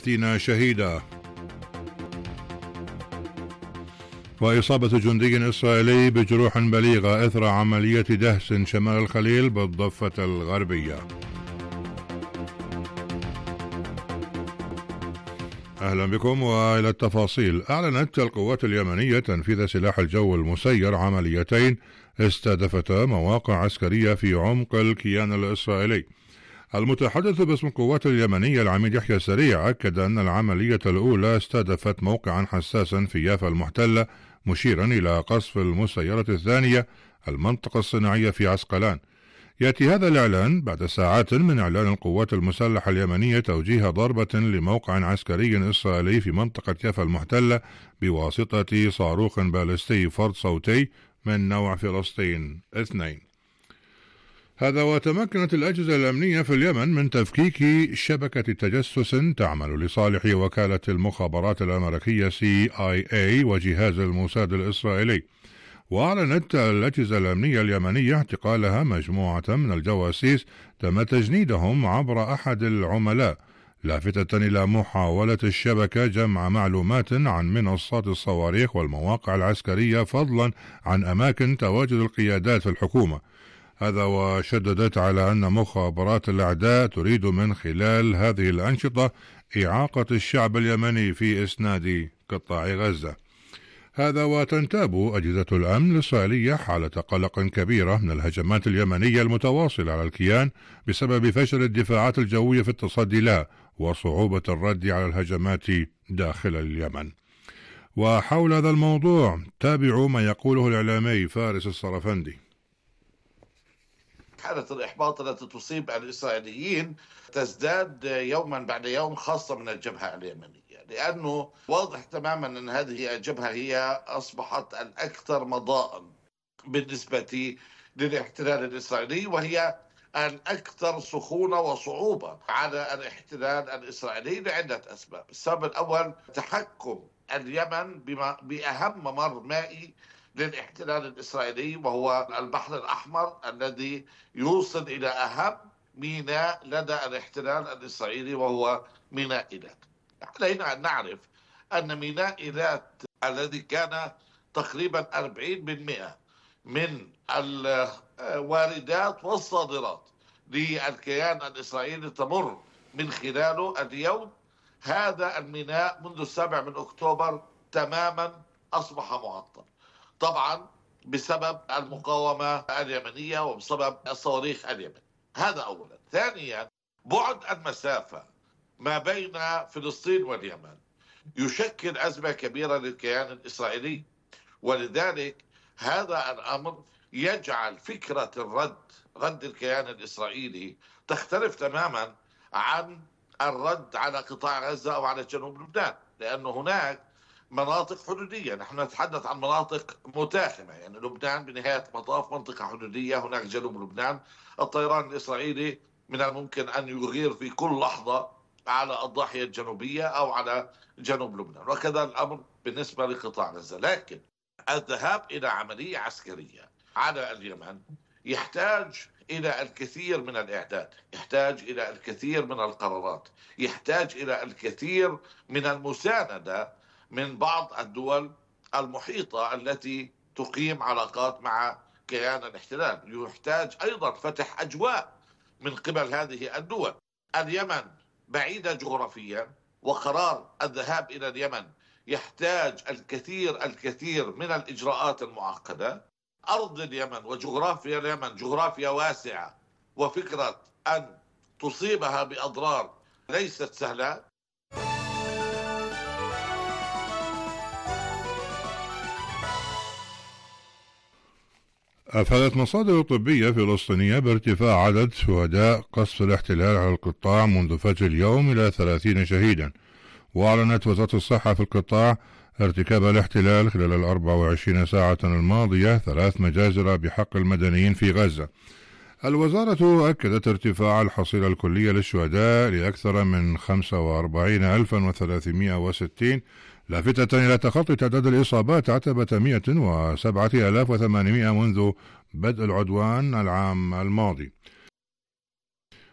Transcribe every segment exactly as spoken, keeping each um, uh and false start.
ثلاثين شهيدا. وإصابة جندي إسرائيلي بجروح بليغة إثر عملية دهس شمال الخليل بالضفة الغربية. أهلا بكم وإلى التفاصيل. أعلنت القوات اليمنية تنفيذ سلاح الجو المسير عمليتين استهدفتا مواقع عسكرية في عمق الكيان الإسرائيلي. المتحدث باسم القوات اليمنية العميد يحيى سريع أكد أن العملية الأولى استهدفت موقعا حساسا في يافا المحتلة، مشيرا إلى قصف المسيرة الثانية المنطقة الصناعية في عسقلان. يأتي هذا الإعلان بعد ساعات من إعلان القوات المسلحة اليمنية توجيه ضربة لموقع عسكري إسرائيلي في منطقة يافا المحتلة بواسطة صاروخ باليستي فرد صوتي من نوع فلسطين اثنين. هذا وتمكنت الأجهزة الأمنية في اليمن من تفكيك شبكة تجسس تعمل لصالح وكالة المخابرات الأمريكية سي آي إيه وجهاز الموساد الإسرائيلي. وأعلنت الأجهزة الأمنية اليمنية اعتقالها مجموعة من الجواسيس تم تجنيدهم عبر أحد العملاء، لافتة إلى محاولة الشبكة جمع معلومات عن منصات الصواريخ والمواقع العسكرية فضلا عن أماكن تواجد القيادات في الحكومة. هذا وشددت على أن مخابرات الأعداء تريد من خلال هذه الأنشطة إعاقة الشعب اليمني في إسناد قطاع غزة. هذا وتنتاب أجهزة الأمن الإسرائيلية حالة قلق كبيرة من الهجمات اليمنية المتواصلة على الكيان بسبب فشل الدفاعات الجوية في التصدي لها وصعوبة الرد على الهجمات داخل اليمن. وحول هذا الموضوع تابعوا ما يقوله الإعلامي فارس الصرفندي. حالة الإحباط التي تصيب الإسرائيليين تزداد يوما بعد يوم، خاصة من الجبهة اليمنية، لأنه واضح تماما أن هذه الجبهة هي أصبحت الأكثر مضاء بالنسبة للاحتلال الإسرائيلي، وهي الأكثر سخونة وصعوبة على الاحتلال الإسرائيلي لعدة أسباب. السبب الأول تحكم اليمن بأهم ممر مائي للاحتلال الإسرائيلي، وهو البحر الأحمر الذي يوصل إلى أهم ميناء لدى الاحتلال الإسرائيلي وهو ميناء إيلات. علينا أن نعرف أن ميناء إيلات الذي كان تقريبا أربعين بالمئة من الواردات والصادرات للكيان الإسرائيلي تمر من خلاله، اليوم هذا الميناء منذ السابع من أكتوبر تماما أصبح معطل، طبعا بسبب المقاومة اليمنية وبسبب الصواريخ اليمنية. هذا أولا. ثانيا، بعد المسافة ما بين فلسطين واليمن يشكل أزمة كبيرة للكيان الإسرائيلي، ولذلك هذا الأمر يجعل فكرة الرد رد الكيان الإسرائيلي تختلف تماما عن الرد على قطاع غزة أو على جنوب لبنان، لأن هناك مناطق حدودية. نحن نتحدث عن مناطق متاخمة، يعني لبنان بنهاية المطاف منطقة حدودية، هناك جنوب لبنان الطيران الإسرائيلي من الممكن أن يغير في كل لحظة على الضاحية الجنوبية أو على جنوب لبنان، وكذا الأمر بالنسبة لقطاع غزة. لكن الذهاب إلى عملية عسكرية على اليمن يحتاج إلى الكثير من الإعداد، يحتاج إلى الكثير من القرارات، يحتاج إلى الكثير من المساندة من بعض الدول المحيطة التي تقيم علاقات مع كيان الاحتلال. يحتاج أيضا فتح أجواء من قبل هذه الدول. اليمن بعيدة جغرافيا، وقرار الذهاب إلى اليمن يحتاج الكثير الكثير من الإجراءات المعقدة. أرض اليمن وجغرافيا اليمن جغرافيا واسعة، وفكرة أن تصيبها بأضرار ليست سهلة. أفادت مصادر طبية فلسطينية بارتفاع عدد شهداء قصف الاحتلال على القطاع منذ فجر اليوم إلى ثلاثين شهيدا. وأعلنت وزارة الصحة في القطاع ارتكاب الاحتلال خلال الأربع وعشرين ساعة الماضية ثلاث مجازر بحق المدنيين في غزة. الوزارة أكدت ارتفاع الحصيلة الكلية للشهداء لأكثر من خمسة وأربعين ألفا وثلاثمائة وستين، لافتة إلى تخطي تعداد الإصابات عتبة مئة وسبعة آلاف وثمانمائة منذ بدء العدوان العام الماضي.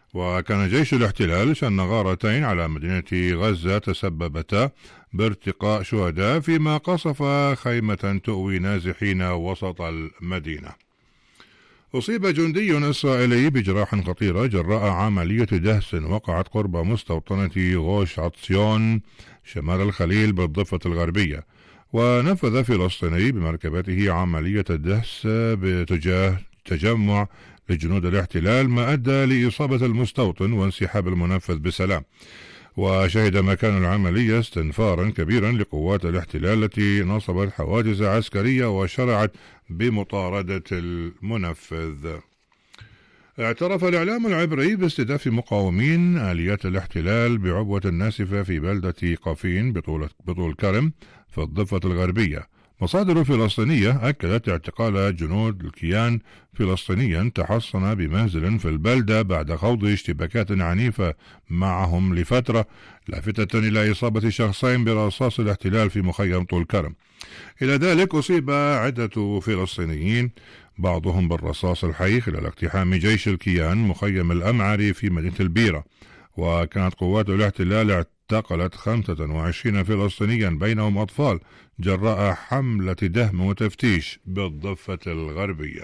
وكان جيش الاحتلال شن غارتين على مدينة غزة تسببتا بارتقاء شهداء، فيما قصف خيمة تؤوي نازحين وسط المدينة. أصيب جندي إسرائيلي بجراح خطيرة جراء عملية دهس وقعت قرب مستوطنة غوش عطسيون شمال الخليل بالضفة الغربية. ونفذ فلسطيني بمركبته عملية الدهس باتجاه تجمع لجنود الاحتلال، ما أدى لإصابة المستوطن وانسحاب المنفذ بسلام. وشهد مكان العملية استنفارا كبيرا لقوات الاحتلال التي نصبت حواجز عسكرية وشرعت بمطاردة المنفذ. اعترف الإعلام العبري باستهداف مقاومين آليات الاحتلال بعبوة ناسفة في بلدة قافين بطول, بطول كرم في الضفة الغربية. مصادر فلسطينية أكدت اعتقال جنود الكيان فلسطينيا تحصن بمنزل في البلدة بعد خوض اشتباكات عنيفة معهم لفترة، لافتة إلى إصابة شخصين برصاص الاحتلال في مخيم طول كرم. إلى ذلك أصيب عدة فلسطينيين بعضهم بالرصاص الحي خلال اقتحام جيش الكيان مخيم الأمعري في مدينة البيرة. وكانت قوات الاحتلال اعتقلت خمسة وعشرين فلسطينيا بينهم أطفال جراء حملة دهم وتفتيش بالضفة الغربية.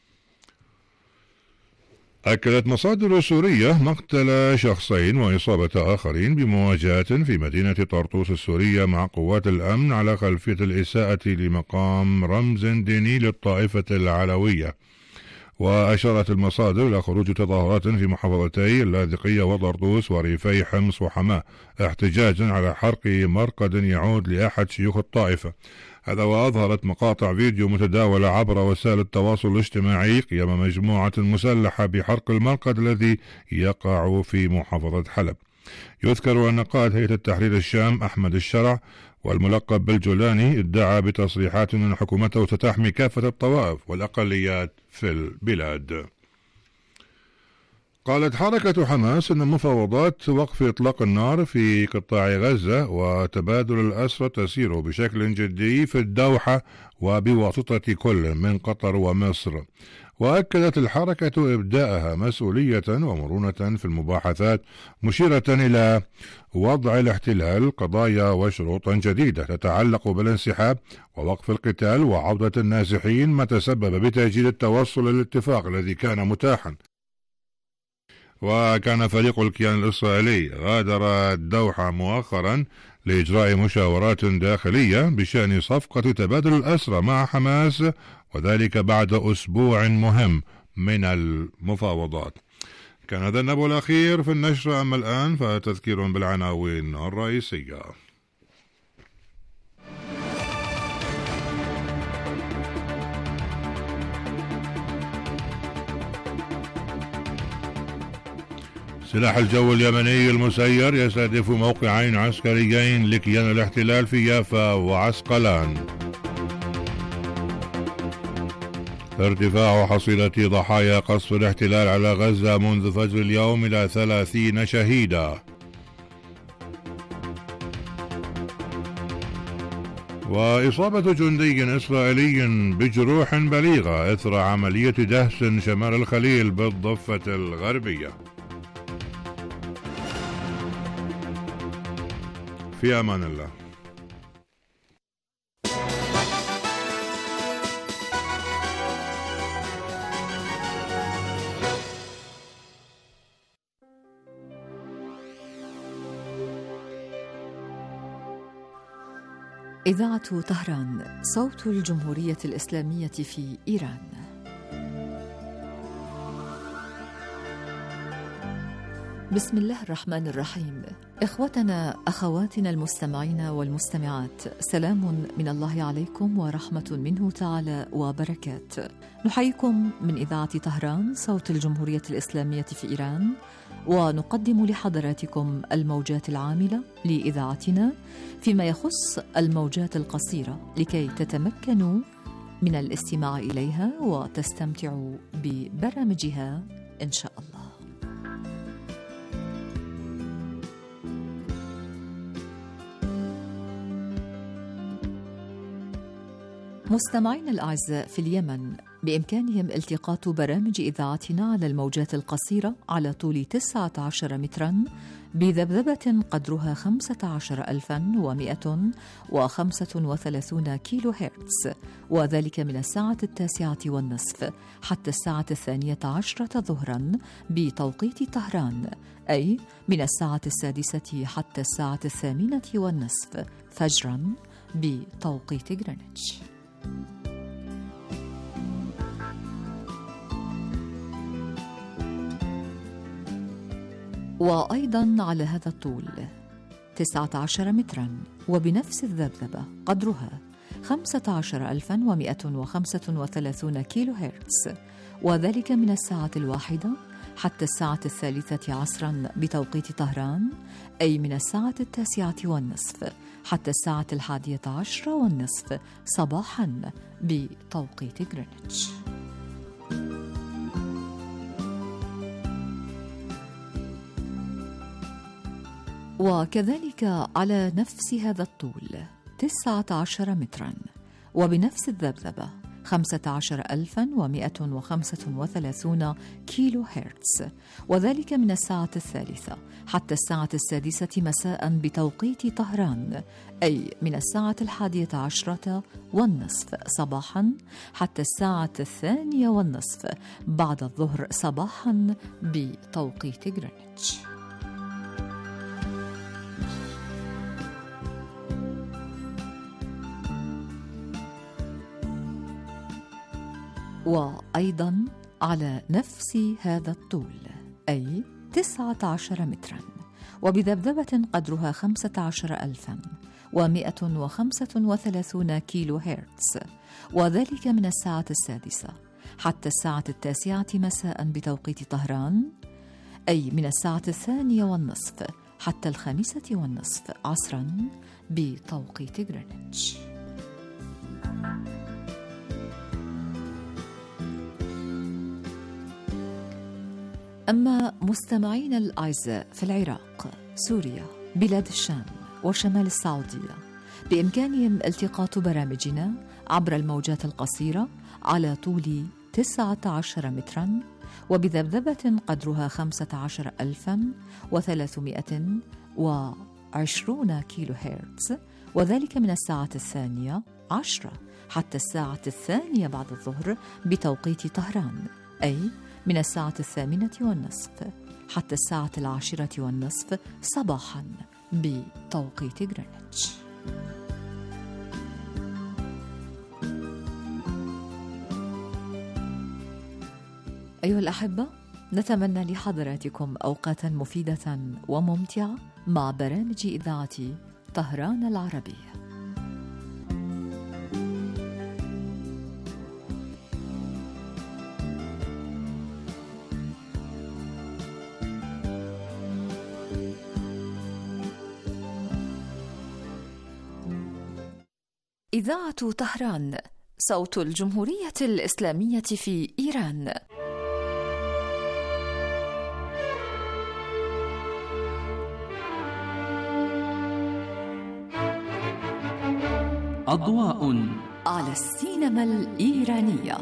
أكدت مصادر سورية مقتل شخصين وإصابة آخرين بمواجهة في مدينة طرطوس السورية مع قوات الأمن على خلفية الإساءة لمقام رمز ديني للطائفة العلوية. وأشارت المصادر إلى خروج تظاهرات في محافظتي اللاذقية وطرطوس وريفي حمص وحماة احتجاجا على حرق مرقد يعود لأحد شيوخ الطائفة. هذا وأظهرت مقاطع فيديو متداولة عبر وسائل التواصل الاجتماعي قيام مجموعة مسلحة بحرق المرقد الذي يقع في محافظة حلب. يذكر أن قائد هيئة التحرير الشام أحمد الشرع والملقب بالجولاني ادعى بتصريحات أن حكومته ستحمي كافة الطوائف والأقليات في البلاد. قالت حركة حماس أن مفاوضات وقف إطلاق النار في قطاع غزة وتبادل الأسرى تسير بشكل جدي في الدوحة وبواسطة كل من قطر ومصر. وأكدت الحركة إبداءها مسؤولية ومرونة في المباحثات، مشيرة إلى وضع الاحتلال قضايا وشروط جديدة تتعلق بالانسحاب ووقف القتال وعودة النازحين، ما تسبب بتأجيل التوصل للاتفاق الذي كان متاحا. وكان فريق الكيان الإسرائيلي غادر الدوحة مؤخرا لإجراء مشاورات داخلية بشأن صفقة تبادل الأسرى مع حماس، وذلك بعد أسبوع مهم من المفاوضات. كان هذا النبو الأخير في النشر. أما الآن فتذكير بالعناوين الرئيسية. سلاح الجو اليمني المسير يستهدف موقعين عسكريين لكيان الاحتلال في يافا وعسقلان. ارتفاع حصيلة ضحايا قصف الاحتلال على غزة منذ فجر اليوم إلى ثلاثين شهيدا. وإصابة جندي إسرائيلي بجروح بليغة إثر عملية دهس شمال الخليل بالضفة الغربية. في أمان الله. إذاعة طهران، صوت الجمهورية الإسلامية في إيران. بسم الله الرحمن الرحيم. إخوتنا أخواتنا المستمعين والمستمعات، سلام من الله عليكم ورحمة منه تعالى وبركاته. نحييكم من إذاعة طهران، صوت الجمهورية الإسلامية في إيران، ونقدم لحضراتكم الموجات العاملة لإذاعتنا فيما يخص الموجات القصيرة، لكي تتمكنوا من الاستماع إليها وتستمتعوا ببرامجها إن شاء الله. مستمعين الأعزاء، في اليمن بإمكانهم التقاط برامج إذاعتنا على الموجات القصيرة على طول تسعة عشر متراً بذبذبة قدرها خمسة عشر ألفاً ومئة وخمسة وثلاثين كيلو هرتز، وذلك من الساعة التاسعة والنصف حتى الساعة الثانية عشرة ظهراً بتوقيت طهران، أي من الساعة السادسة حتى الساعة الثامنة والنصف فجراً بتوقيت غرينتش. وأيضاً على هذا الطول تسعة عشر متراً وبنفس الذبذبة قدرها خمسة عشر ألفاً ومئة وخمسة وثلاثين كيلو هرتز، وذلك من الساعة الواحدة حتى الساعة الثالثة عصراً بتوقيت طهران، أي من الساعة التاسعة والنصف حتى الساعة الحادية عشرة والنصف صباحاً بتوقيت غرينتش. وكذلك على نفس هذا الطول تسعة عشر متراً وبنفس الذبذبة خمسة عشر ألفاً ومئة وخمسة وثلاثين كيلو هرتز، وذلك من الساعة الثالثة حتى الساعة السادسة مساء بتوقيت طهران، أي من الساعة الحادية عشرة والنصف صباحا حتى الساعة الثانية والنصف بعد الظهر صباحا بتوقيت غرينتش. وأيضاً على نفس هذا الطول أي تسعة عشر متراً وبذبذبة قدرها خمسة عشر ألفاً ومئة وخمسة وثلاثين كيلو هرتز، وذلك من الساعة السادسة حتى الساعة التاسعة مساء بتوقيت طهران، أي من الساعة الثانية والنصف حتى الخامسة والنصف عصراً بتوقيت غرينتش. أما مستمعين الأعزاء في العراق، سوريا، بلاد الشام وشمال السعودية، بإمكانهم التقاط برامجنا عبر الموجات القصيرة على طول تسعة عشر متراً وبذبذبة قدرها خمسة عشر ألفاً وثلاثمئة وعشرين كيلو هرتز، وذلك من الساعة الثانية عشرة حتى الساعة الثانية بعد الظهر بتوقيت طهران، أي من الساعة الثامنة والنصف حتى الساعة العاشرة والنصف صباحاً بتوقيت غرينتش. أيها الأحبة، نتمنى لحضراتكم أوقاتاً مفيدة وممتعة مع برامج إذاعة طهران العربية. إذاعة طهران، صوت الجمهورية الإسلامية في إيران. أضواء على السينما الإيرانية.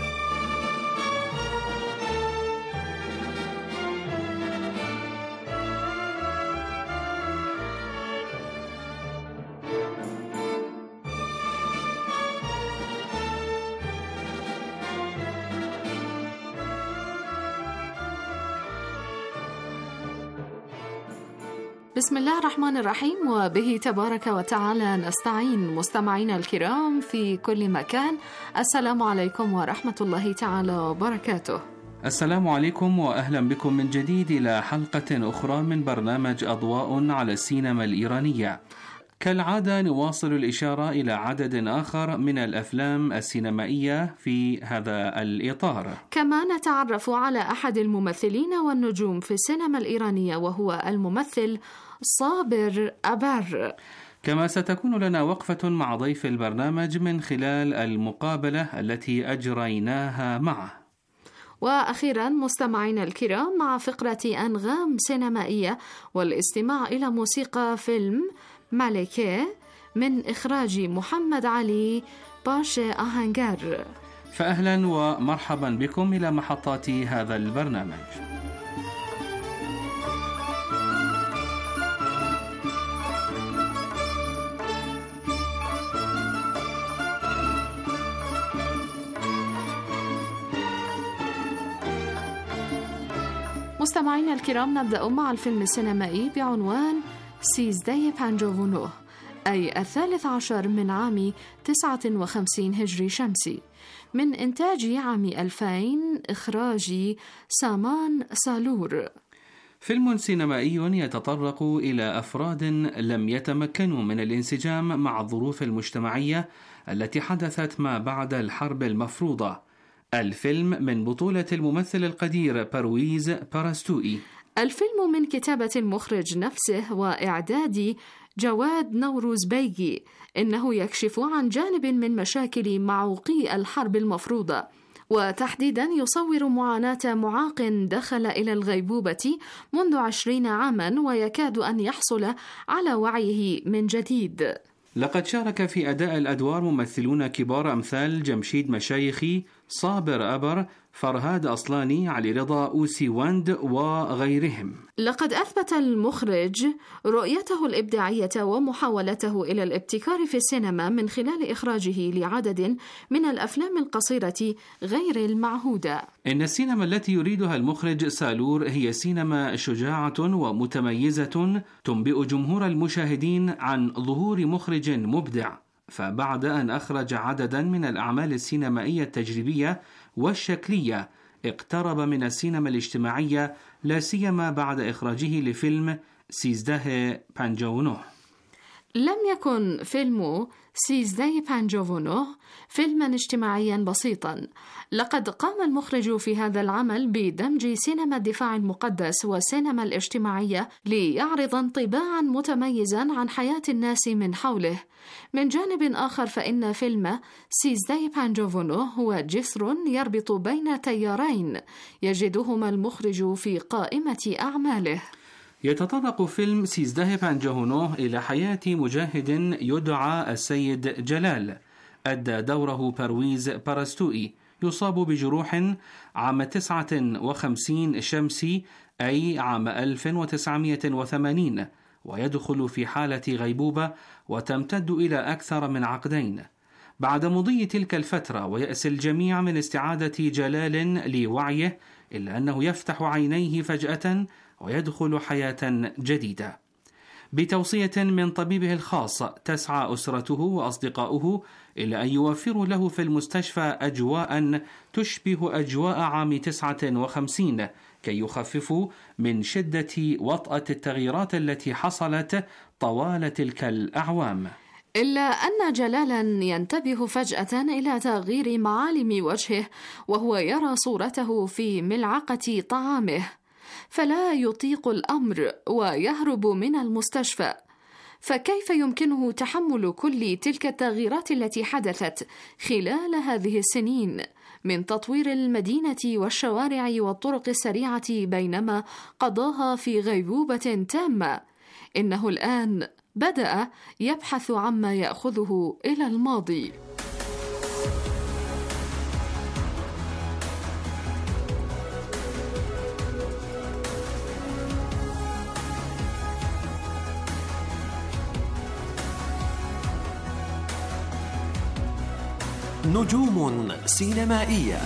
بسم الله الرحمن الرحيم، وبه تبارك وتعالى نستعين. مستمعينا الكرام في كل مكان، السلام عليكم ورحمة الله تعالى وبركاته. السلام عليكم وأهلا بكم من جديد إلى حلقة أخرى من برنامج أضواء على السينما الإيرانية. كالعادة نواصل الإشارة إلى عدد آخر من الأفلام السينمائية في هذا الإطار، كما نتعرف على أحد الممثلين والنجوم في السينما الإيرانية وهو الممثل صابر أبار. كما ستكون لنا وقفة مع ضيف البرنامج من خلال المقابلة التي أجريناها معه. وأخيرا مستمعينا الكرام، مع فقرة أنغام سينمائية والاستماع إلى موسيقى فيلم مالكي من إخراج محمد علي باشا أهانجار. فأهلا ومرحبا بكم إلى محطات هذا البرنامج. مستمعينا الكرام، نبدأ مع الفيلم السينمائي بعنوان سيزداي بانجوفونو، أي الثالث عشر من عام تسعة وخمسين هجري شمسي، من إنتاج عام ألفين، إخراج سامان سالور. فيلم سينمائي يتطرق إلى أفراد لم يتمكنوا من الانسجام مع الظروف المجتمعية التي حدثت ما بعد الحرب المفروضة. الفيلم من بطولة الممثل القدير برويز بارستوئي. الفيلم من كتابة المخرج نفسه وإعداد جواد نوروز بيجي. إنه يكشف عن جانب من مشاكل معوقي الحرب المفروضة، وتحديدا يصور معاناة معاق دخل إلى الغيبوبة منذ عشرين عاما ويكاد أن يحصل على وعيه من جديد. لقد شارك في أداء الأدوار ممثلون كبار أمثال جمشيد مشايخي، صابر أبر، فرهاد أصلاني، علي رضا، أوسي واند وغيرهم. لقد أثبت المخرج رؤيته الإبداعية ومحاولته إلى الابتكار في السينما من خلال إخراجه لعدد من الأفلام القصيرة غير المعهودة. إن السينما التي يريدها المخرج سالور هي سينما شجاعة ومتميزة تنبئ جمهور المشاهدين عن ظهور مخرج مبدع. فبعد أن أخرج عددا من الأعمال السينمائية التجريبية والشكلية، اقترب من السينما الاجتماعية، لا سيما بعد إخراجه لفيلم سيزداي بانجوفونو. لم يكن فيلم سيزداي بانجوفونو فيلما اجتماعيا بسيطا. لقد قام المخرج في هذا العمل بدمج سينما الدفاع المقدس والسينما الاجتماعية ليعرض انطباعا متميزا عن حياة الناس من حوله. من جانب آخر، فإن فيلم سيزداي بانجوفونو هو جسر يربط بين تيارين يجدهما المخرج في قائمة أعماله. يتطرق فيلم سيزداي بانجوفونو إلى حياة مجاهد يدعى السيد جلال، أدى دوره برويز بارستوئي، يصاب بجروح عام تسعة وخمسين شمسي، أي عام ألف وتسعمائة وثمانين، ويدخل في حالة غيبوبة وتمتد إلى أكثر من عقدين. بعد مضي تلك الفترة ويأس الجميع من استعادة جلال لوعيه، إلا أنه يفتح عينيه فجأة ويدخل حياة جديدة. بتوصية من طبيبه الخاص، تسعى أسرته وأصدقاؤه إلى أن يوفروا له في المستشفى أجواء تشبه أجواء عام تسعة وخمسين كي يخففوا من شدة وطأة التغييرات التي حصلت طوال تلك الأعوام. إلا أن جلالا ينتبه فجأة إلى تغيير معالم وجهه وهو يرى صورته في ملعقة طعامه، فلا يطيق الأمر ويهرب من المستشفى. فكيف يمكنه تحمل كل تلك التغييرات التي حدثت خلال هذه السنين من تطوير المدينة والشوارع والطرق السريعة بينما قضاها في غيبوبة تامة؟ إنه الآن بدأ يبحث عما يأخذه إلى الماضي. نجوم سينمائية.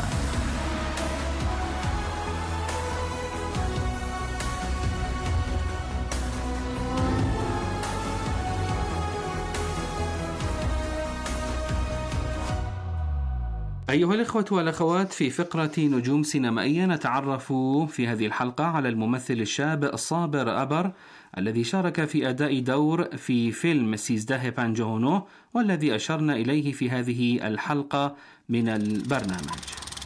أيها الإخوة والأخوات، في فقرة نجوم سينمائية نتعرف في هذه الحلقة على الممثل الشاب صابر أبر، الذي شارك في أداء دور في فيلم سيزداي بانجوفونو، والذي أشرنا إليه في هذه الحلقة من البرنامج.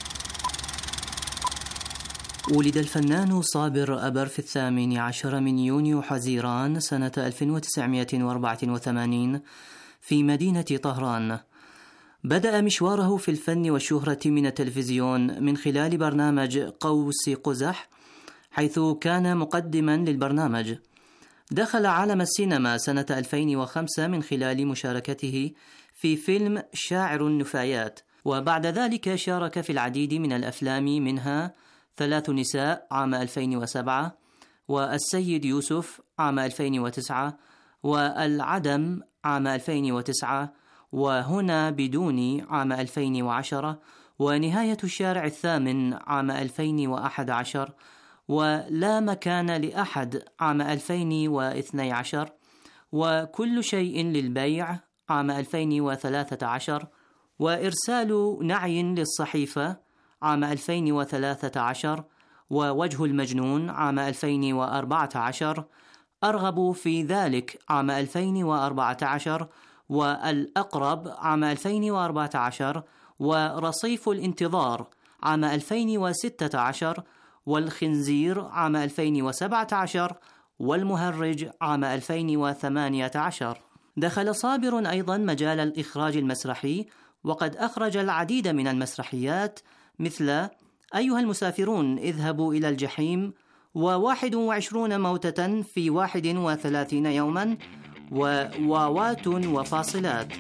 ولد الفنان صابر أبر في الثامن عشر من يونيو حزيران سنة ألف وتسعمائة وأربعة وثمانين في مدينة طهران. بدأ مشواره في الفن والشهرة من التلفزيون من خلال برنامج قوس قزح، حيث كان مقدما للبرنامج. دخل عالم السينما سنة ألفين وخمسة من خلال مشاركته في فيلم شاعر النفايات، وبعد ذلك شارك في العديد من الأفلام، منها ثلاث نساء عام ألفين وسبعة، والسيد يوسف عام ألفين وتسعة، والعدم عام ألفين وتسعة، وهنا بدوني عام ألفين وعشرة، ونهاية الشارع الثامن عام ألفين وأحد عشر، ولا مكان لأحد عام ألفين واثني عشر، وكل شيء للبيع عام ألفين وثلاثة عشر، وإرسال نعي للصحيفة عام ألفين وثلاثة عشر، ووجه المجنون عام ألفين وأربعة عشر، أرغب في ذلك عام ألفين وأربعة عشر، والأقرب عام ألفين وأربعة عشر، ورصيف الانتظار عام ألفين وستة عشر، والخنزير عام ألفين وسبعة عشر، والمهرج عام ألفين وثمانية عشر. دخل صابر أيضا مجال الإخراج المسرحي، وقد أخرج العديد من المسرحيات مثل أيها المسافرون اذهبوا إلى الجحيم، وواحد وعشرون موتة في واحد وثلاثين يوما، وواوات وفاصلات.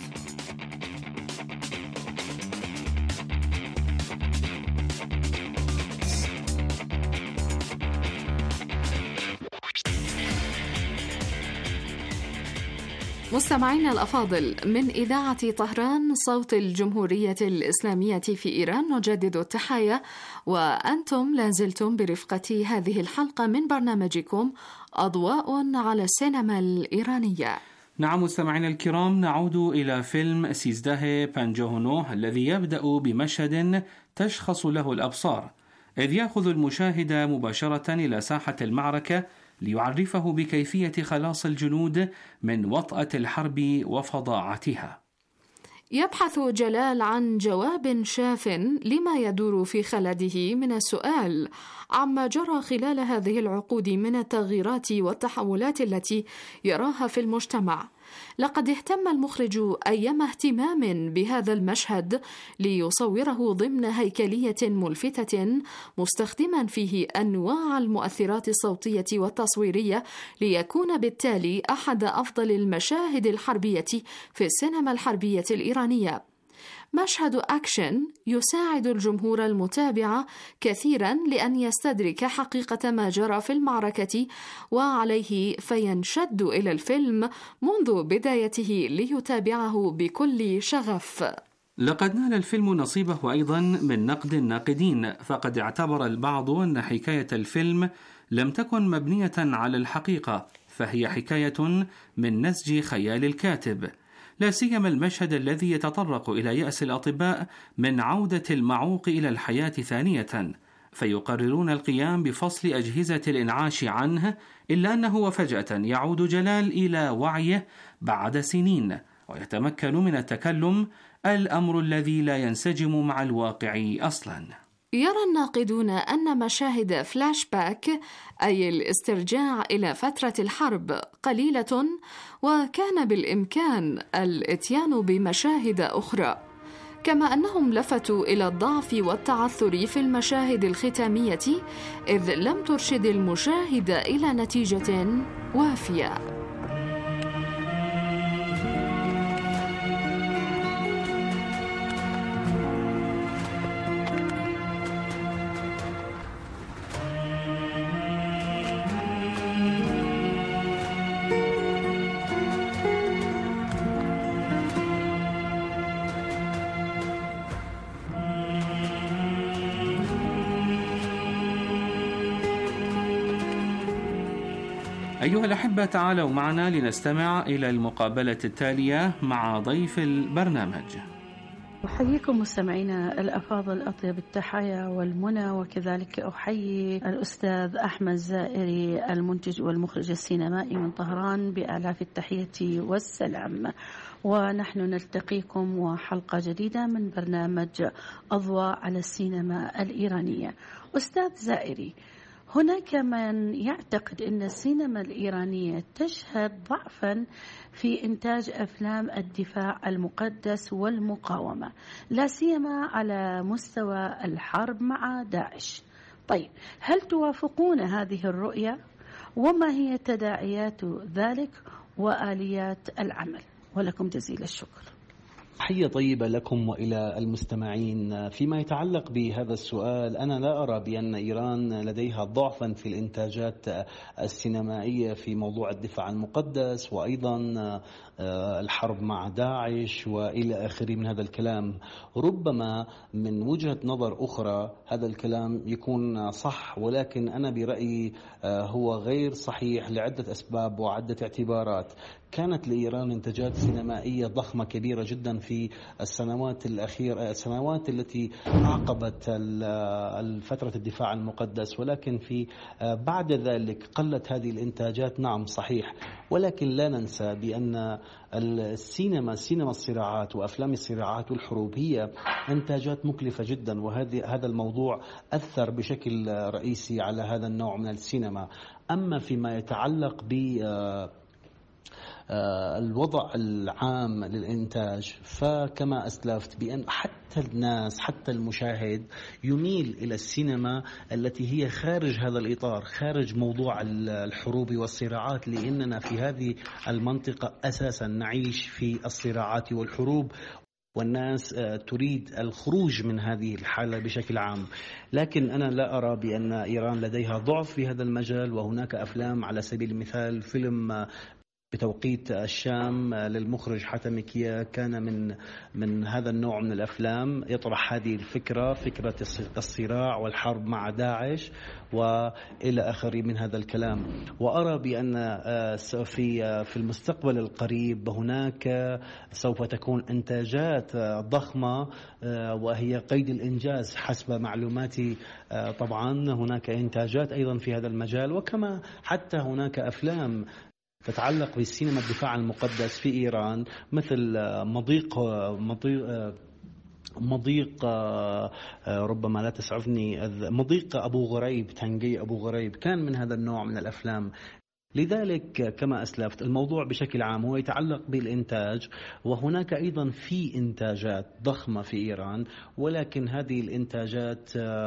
مستمعينا الأفاضل، من إذاعة طهران صوت الجمهورية الإسلامية في إيران نجدد التحية، وأنتم لازلتم برفقة هذه الحلقة من برنامجكم أضواء على السينما الإيرانية. نعم مستمعينا الكرام، نعود إلى فيلم سيزده بانجوهونو الذي يبدأ بمشهد تشخص له الأبصار، إذ يأخذ المشاهد مباشرة إلى ساحة المعركة ليعرفه بكيفية خلاص الجنود من وطأة الحرب وفظاعتها. يبحث جلال عن جواب شاف لما يدور في خلده من السؤال عما جرى خلال هذه العقود من التغييرات والتحولات التي يراها في المجتمع. لقد اهتم المخرج أيما اهتمام بهذا المشهد ليصوره ضمن هيكلية ملفتة، مستخدما فيه أنواع المؤثرات الصوتية والتصويرية ليكون بالتالي أحد أفضل المشاهد الحربية في السينما الحربية الإيرانية. مشهد أكشن يساعد الجمهور المتابع كثيرا لأن يستدرك حقيقة ما جرى في المعركة، وعليه فينشد إلى الفيلم منذ بدايته ليتابعه بكل شغف. لقد نال الفيلم نصيبه أيضا من نقد الناقدين، فقد اعتبر البعض أن حكاية الفيلم لم تكن مبنية على الحقيقة، فهي حكاية من نسج خيال الكاتب، لا سيما المشهد الذي يتطرق إلى يأس الأطباء من عودة المعوق إلى الحياة ثانية، فيقررون القيام بفصل أجهزة الإنعاش عنه، إلا أنه وفجأة يعود جلال إلى وعيه بعد سنين ويتمكن من التكلم، الأمر الذي لا ينسجم مع الواقع أصلا. يرى الناقدون أن مشاهد فلاش باك أي الاسترجاع إلى فترة الحرب قليلة، وكان بالإمكان الإتيان بمشاهد أخرى، كما أنهم لفتوا إلى الضعف والتعثر في المشاهد الختامية إذ لم ترشد المشاهد إلى نتيجة وافية. أيها الأحبة، تعالوا معنا لنستمع إلى المقابلة التالية مع ضيف البرنامج. أحييكم مستمعينا الأفاضل، أطيب التحايا والمنى، وكذلك أحيي الأستاذ أحمد زائري المنتج والمخرج السينمائي من طهران بآلاف التحية والسلام. ونحن نلتقيكم وحلقة جديدة من برنامج أضواء على السينما الإيرانية. أستاذ زائري، هناك من يعتقد أن السينما الإيرانية تشهد ضعفا في إنتاج أفلام الدفاع المقدس والمقاومة، لا سيما على مستوى الحرب مع داعش. طيب، هل توافقون هذه الرؤية؟ وما هي تداعيات ذلك وآليات العمل؟ ولكم جزيل الشكر. تحية طيبة لكم وإلى المستمعين. فيما يتعلق بهذا السؤال، أنا لا أرى بأن إيران لديها ضعفا في الإنتاجات السينمائية في موضوع الدفاع المقدس وأيضا الحرب مع داعش وإلى آخره من هذا الكلام. ربما من وجهة نظر أخرى هذا الكلام يكون صح، ولكن أنا برأيي هو غير صحيح لعدة أسباب وعدة اعتبارات. كانت لإيران إنتاجات سينمائية ضخمة كبيرة جدا في السنوات الأخيرة، السنوات التي عقبت فترة الدفاع المقدس، ولكن في بعد ذلك قلت هذه الإنتاجات. نعم صحيح، ولكن لا ننسى بأن السينما سينما الصراعات وأفلام الصراعات والحروب هي إنتاجات مكلفة جدا، وهذا هذا الموضوع أثر بشكل رئيسي على هذا النوع من السينما. أما فيما يتعلق ب الوضع العام للإنتاج، فكما أسلفت بأن حتى الناس حتى المشاهد يميل إلى السينما التي هي خارج هذا الإطار، خارج موضوع الحروب والصراعات، لأننا في هذه المنطقة أساسا نعيش في الصراعات والحروب، والناس تريد الخروج من هذه الحالة بشكل عام. لكن أنا لا أرى بأن إيران لديها ضعف في هذا المجال، وهناك أفلام على سبيل المثال فيلم بتوقيت الشام للمخرج حاتم كيا كان من من هذا النوع من الأفلام، يطرح هذه الفكرة، فكرة الصراع والحرب مع داعش وإلى آخره من هذا الكلام. وأرى بأن في في المستقبل القريب هناك سوف تكون إنتاجات ضخمة وهي قيد الإنجاز حسب معلوماتي. طبعا هناك إنتاجات أيضا في هذا المجال، وكما حتى هناك أفلام تتعلق بالسينما الدفاع المقدس في إيران، مثل مضيق مضيق مضيق ربما لا تسعفني مضيق أبو غريب، تنجي أبو غريب كان من هذا النوع من الأفلام. لذلك كما أسلفت الموضوع بشكل عام هو يتعلق بالإنتاج، وهناك أيضا في إنتاجات ضخمة في إيران، ولكن هذه الإنتاجات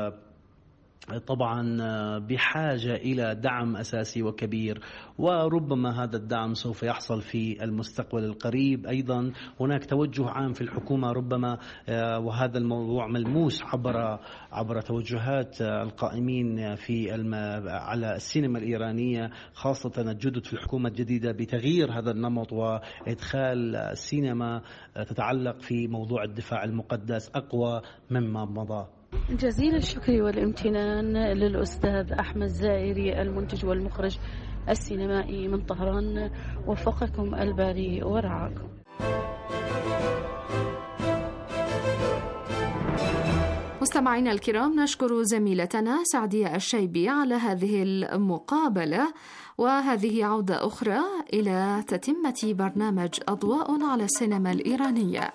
طبعا بحاجة إلى دعم أساسي وكبير، وربما هذا الدعم سوف يحصل في المستقبل القريب. أيضا هناك توجه عام في الحكومة ربما، وهذا الموضوع ملموس عبر عبر توجهات القائمين في على السينما الإيرانية، خاصة الجدد في الحكومة الجديدة، بتغيير هذا النمط وإدخال سينما تتعلق في موضوع الدفاع المقدس أقوى مما مضى. جزيل الشكر والامتنان للأستاذ أحمد زائري المنتج والمخرج السينمائي من طهران، وفقكم الباري ورعاكم. مستمعينا الكرام، نشكر زميلتنا سعدية الشيبي على هذه المقابلة، وهذه عودة أخرى إلى تتمة برنامج أضواء على السينما الإيرانية.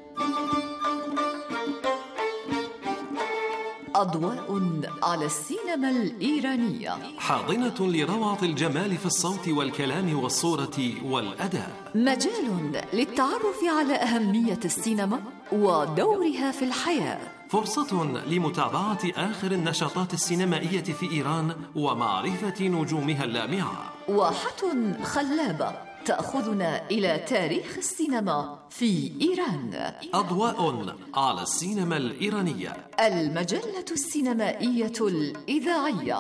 أضواء على السينما الإيرانية، حاضنة لروعة الجمال في الصوت والكلام والصورة والأداء، مجال للتعرف على أهمية السينما ودورها في الحياة، فرصة لمتابعة آخر النشاطات السينمائية في إيران ومعرفة نجومها اللامعة، واحة خلابة تأخذنا إلى تاريخ السينما في إيران. أضواء على السينما الإيرانية، المجلة السينمائية الإذاعية.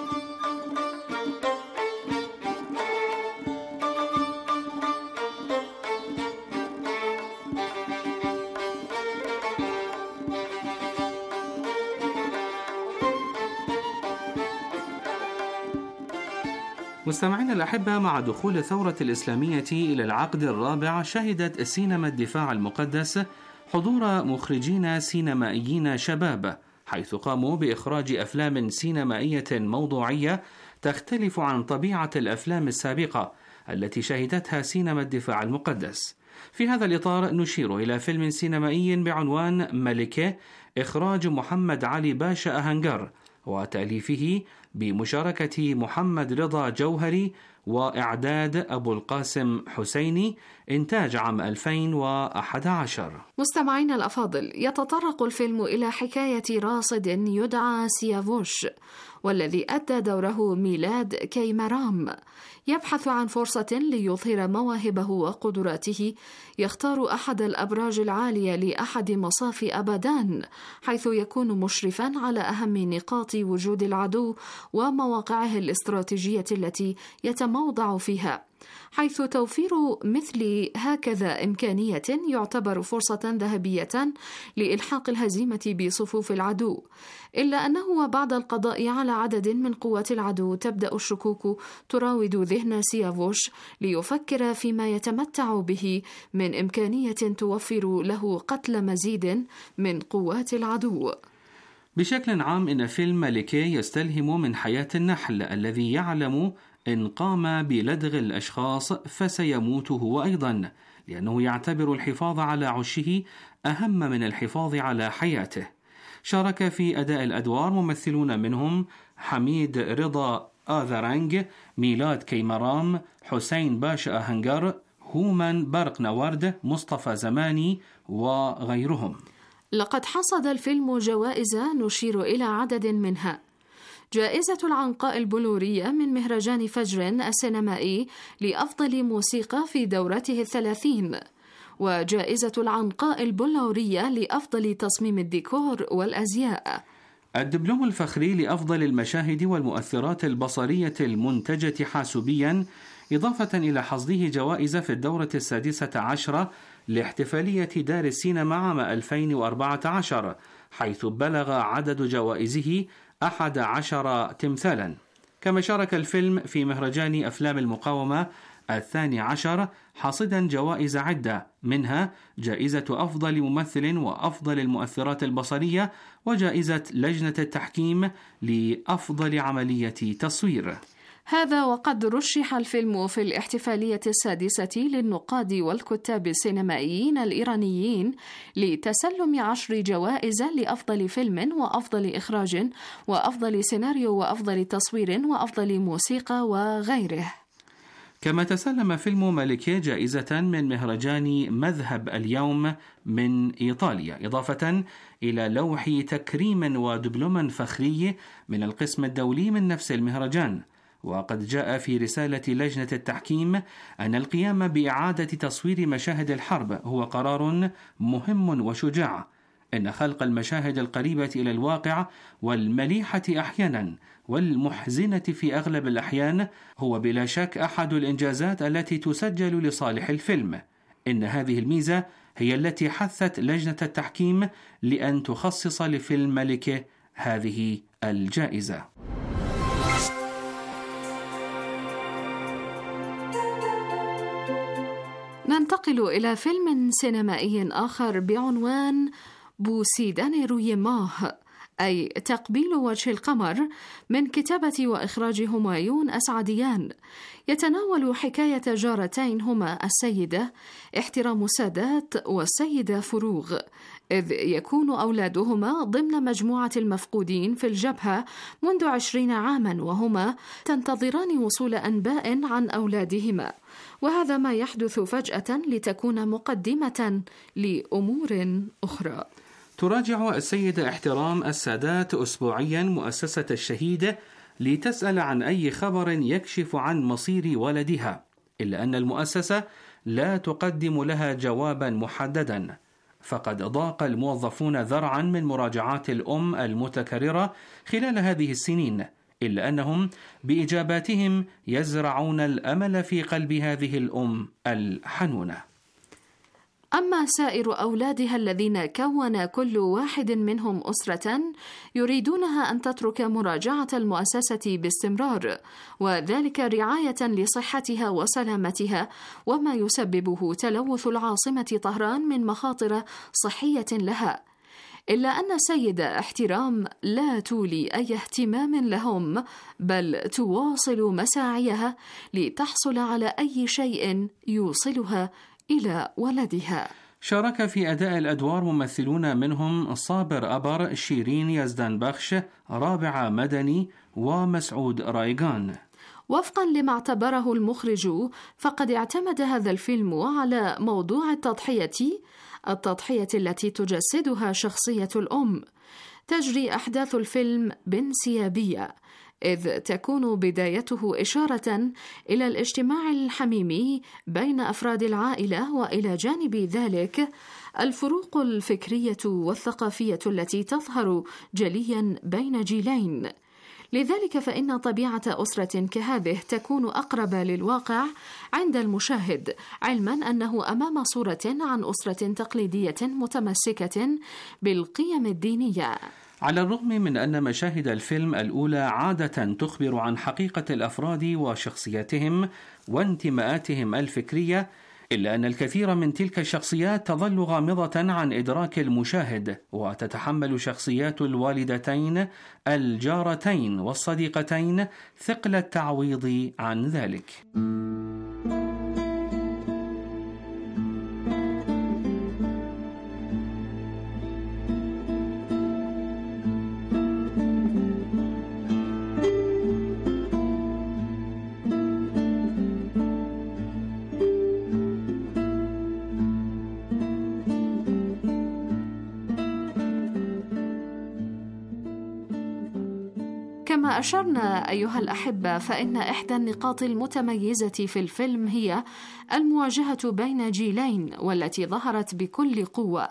مستمعينا الأحبة، مع دخول الثورة الإسلامية إلى العقد الرابع، شهدت سينما الدفاع المقدس حضور مخرجين سينمائيين شباب، حيث قاموا بإخراج أفلام سينمائية موضوعية تختلف عن طبيعة الأفلام السابقة التي شهدتها سينما الدفاع المقدس. في هذا الإطار نشير إلى فيلم سينمائي بعنوان ملكة، إخراج محمد علي باشا أهنجر، وتأليفه بمشاركة محمد رضا جوهري وإعداد أبو القاسم حسيني، إنتاج عام ألفين وأحد عشر. مستمعين الأفاضل، يتطرق الفيلم إلى حكاية راصد يدعى سيافوش، والذي أدى دوره ميلاد كيمرام، يبحث عن فرصة ليظهر مواهبه وقدراته. يختار أحد الأبراج العالية لأحد مصاف أبادان، حيث يكون مشرفا على أهم نقاط وجود العدو ومواقعه الاستراتيجية التي يتموضع فيها، حيث توفير مثل هكذا إمكانية يعتبر فرصة ذهبية لإلحاق الهزيمة بصفوف العدو. إلا أنه وبعد القضاء على عدد من قوات العدو تبدأ الشكوك تراود ذهن سيافوش ليفكر فيما يتمتع به من إمكانية توفر له قتل مزيد من قوات العدو. بشكل عام، إن فيلم مالكي يستلهم من حياة النحل الذي يعلم إن قام بلدغ الأشخاص فسيموت هو أيضا، لأنه يعتبر الحفاظ على عشه أهم من الحفاظ على حياته. شارك في أداء الأدوار ممثلون منهم حميد رضا آذرانج، ميلاد كيمرام، حسين باشا أهنجر، هومان برق نورد، مصطفى زماني وغيرهم. لقد حصد الفيلم جوائز نشير إلى عدد منها: جائزة العنقاء البلورية من مهرجان فجر السينمائي لأفضل موسيقى في دورته الثلاثين، وجائزة العنقاء البلورية لأفضل تصميم الديكور والأزياء، الدبلوم الفخري لأفضل المشاهد والمؤثرات البصرية المنتجة حاسوبيا، إضافة إلى حصده جوائز في الدورة السادسة عشرة لاحتفالية دار السينما عام ألفين وأربعة عشر، حيث بلغ عدد جوائزه أحد عشر تمثالا. كما شارك الفيلم في مهرجان أفلام المقاومة الثاني عشر، حاصدا جوائز عدة، منها جائزة أفضل ممثل وأفضل المؤثرات البصرية، وجائزة لجنة التحكيم لأفضل عملية تصوير. هذا وقد رشح الفيلم في الاحتفالية السادسة للنقاد والكتاب السينمائيين الإيرانيين لتسلم عشر جوائز لأفضل فيلم وأفضل إخراج وأفضل سيناريو وأفضل تصوير وأفضل موسيقى وغيره. كما تسلم فيلم مالكي جائزة من مهرجان مذهب اليوم من إيطاليا، إضافة إلى لوح تكريم ودبلوم فخري من القسم الدولي من نفس المهرجان. وقد جاء في رسالة لجنة التحكيم أن القيام بإعادة تصوير مشاهد الحرب هو قرار مهم وشجاع، إن خلق المشاهد القريبة إلى الواقع والمليحة أحيانا والمحزنة في أغلب الأحيان هو بلا شك أحد الإنجازات التي تسجل لصالح الفيلم. إن هذه الميزة هي التي حثت لجنة التحكيم لأن تخصص لفيلم مالكي هذه الجائزة. ننتقل إلى فيلم سينمائي آخر بعنوان بوسيدان رويماه، أي تقبيل وجه القمر، من كتابة وإخراج همايون أسعديان. يتناول حكاية جارتين هما السيدة احترام سادات والسيدة فروغ، إذ يكون أولادهما ضمن مجموعة المفقودين في الجبهة منذ عشرين عاما، وهما تنتظران وصول أنباء عن أولادهما، وهذا ما يحدث فجأة لتكون مقدمة لأمور أخرى. تراجع السيدة احترام السادات أسبوعيا مؤسسة الشهيدة لتسأل عن أي خبر يكشف عن مصير ولدها، إلا أن المؤسسة لا تقدم لها جوابا محددا، فقد ضاق الموظفون ذرعا من مراجعات الأم المتكررة خلال هذه السنين، إلا أنهم بإجاباتهم يزرعون الأمل في قلب هذه الأم الحنونة. أما سائر أولادها الذين كون كل واحد منهم أسرة يريدونها أن تترك مراجعة المؤسسة باستمرار، وذلك رعاية لصحتها وسلامتها، وما يسببه تلوث العاصمة طهران من مخاطر صحية لها. إلا أن السيدة احترام لا تولي أي اهتمام لهم، بل تواصل مساعيها لتحصل على أي شيء يوصلها إلى ولدها. شارك في أداء الأدوار ممثلون منهم صابر أبر، شيرين يزدان بخش، رابعة مدني ومسعود رايغان. وفقا لما اعتبره المخرج، فقد اعتمد هذا الفيلم على موضوع التضحية التضحية التي تجسدها شخصية الأم. تجري أحداث الفيلم بانسيابية، إذ تكون بدايته إشارة إلى الاجتماع الحميمي بين أفراد العائلة، وإلى جانب ذلك الفروق الفكرية والثقافية التي تظهر جليا بين جيلين. لذلك فإن طبيعة أسرة كهذه تكون أقرب للواقع عند المشاهد، علما أنه أمام صورة عن أسرة تقليدية متمسكة بالقيم الدينية. على الرغم من أن مشاهد الفيلم الأولى عادة تخبر عن حقيقة الأفراد وشخصياتهم وانتماءاتهم الفكرية، إلا أن الكثير من تلك الشخصيات تظل غامضة عن إدراك المشاهد، وتتحمل شخصيات الوالدتين الجارتين والصديقتين ثقل التعويض عن ذلك. كما أشرنا أيها الأحبة، فإن إحدى النقاط المتميزة في الفيلم هي المواجهة بين جيلين، والتي ظهرت بكل قوة.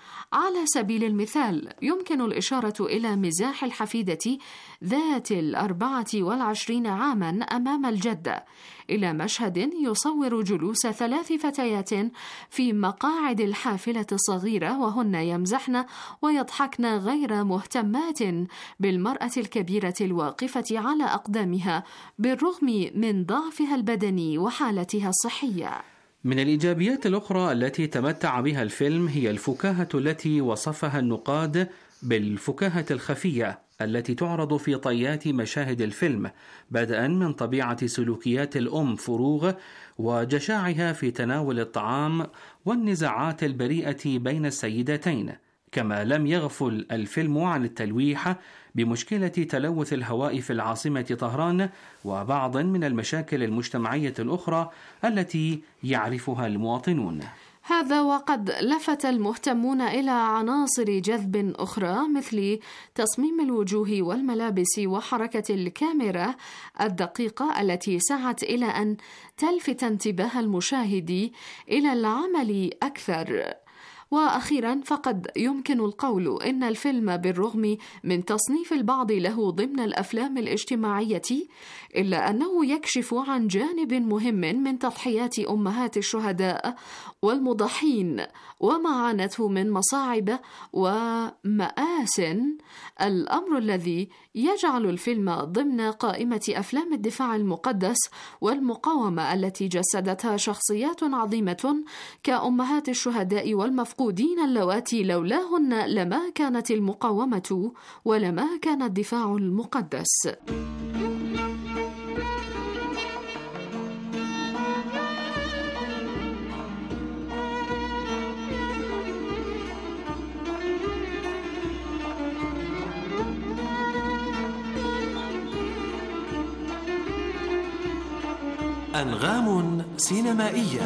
على سبيل المثال يمكن الإشارة إلى مزاح الحفيدة ذات الأربعة والعشرين عاما أمام الجدة، إلى مشهد يصور جلوس ثلاث فتيات في مقاعد الحافلة الصغيرة وهن يمزحن ويضحكن غير مهتمات بالمرأة الكبيرة الواقفة على أقدامها بالرغم من ضعفها البدني وحالتها الصحية. من الإيجابيات الأخرى التي تمتع بها الفيلم هي الفكاهة التي وصفها النقاد بالفكاهة الخفية التي تعرض في طيات مشاهد الفيلم، بدءا من طبيعة سلوكيات الأم فروغ وجشاعها في تناول الطعام والنزاعات البريئة بين السيدتين. كما لم يغفل الفيلم عن التلويح بمشكلة تلوث الهواء في العاصمة طهران وبعض من المشاكل المجتمعية الأخرى التي يعرفها المواطنون. هذا وقد لفت المهتمون إلى عناصر جذب أخرى مثل تصميم الوجوه والملابس وحركة الكاميرا الدقيقة التي سعت إلى أن تلفت انتباه المشاهد إلى العمل أكثر. وأخيرا فقد يمكن القول إن الفيلم بالرغم من تصنيف البعض له ضمن الأفلام الاجتماعية، إلا أنه يكشف عن جانب مهم من تضحيات أمهات الشهداء والمضحين وما عانته من مصاعب ومآس، الأمر الذي يجعل الفيلم ضمن قائمة أفلام الدفاع المقدس والمقاومة التي جسدتها شخصيات عظيمة كأمهات الشهداء والمفقودين اللواتي لولاهن لما كانت المقاومة ولما كان الدفاع المقدس. أنغام سينمائية.